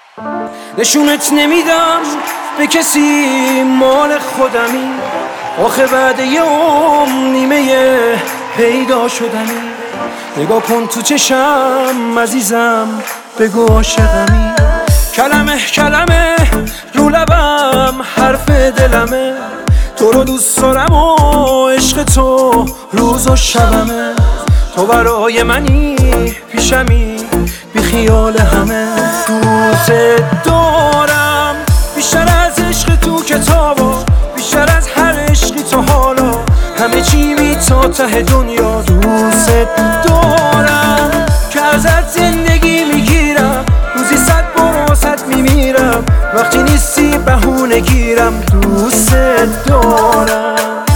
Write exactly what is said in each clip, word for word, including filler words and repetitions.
نشونت نمیدم به کسی، مال خودمی. آخه بعد یه عمر نیمه پیدا شدنی. نگاه کن تو چشم عزیزم، بگو عاشقمی. کلمه کلمه رو لبم حرف دلمه. تو رو دوست دارم و عشق تو روز و شبمه. تو برای منی پیشمی بی خیال همه. دوست دارم بیشتر از عشق تو کتابا، بیشتر از هر عشقی تو حالا. همه چی می تا ته دنیا. دوست دارم که ازت زندگی میگیرم، روزی صد بار واسط میمیرم. وقتی نیستی بهونه گیرم. دوست دارم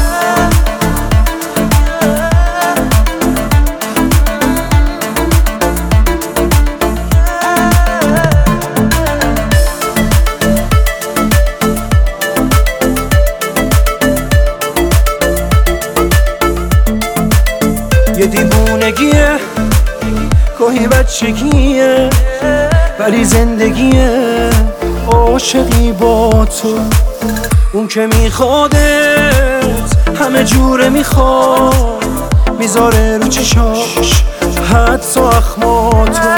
یه دیوونگیه، گاهی بچگیه، ولی زندگیه. عاشقی با تو، اون که میخوادت همه جوره میخواد، میذاره رو چشاش حدس و اخماتو.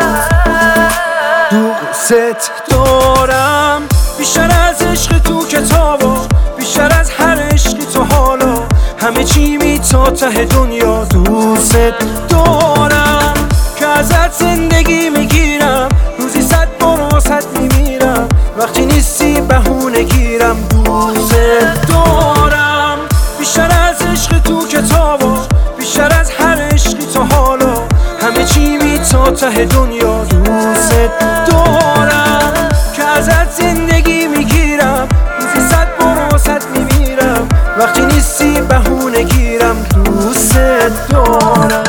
دوست دارم بیشتر از عشق تو کتابا، بیشتر از هر عشقی تو حالا. همه چی می تا ته دنیا. دوست دارم که ازت زندگی میگیرم، روزی صد بار واسط میمیرم. وقتی نیستی بهونه گیرم. دوست دارم بیشتر از عشق تو کتابا، بیشتر از هر عشقی تو حالا. همه چی می تا ته دنیا. دوست دارم که ازت زندگی میگیرم، روزی صد بار واسط میمیرم. وقتی نیستی بهونه گیرم. دوست دارم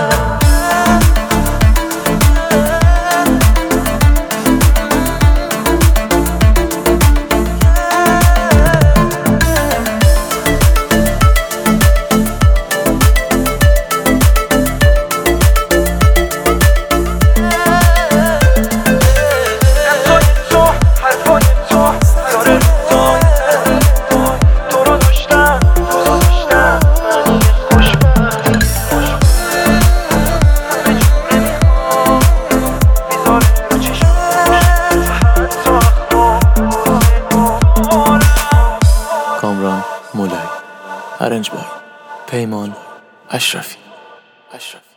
کامران مولایی. ارنج بای پیمان اشرفی. اشرفی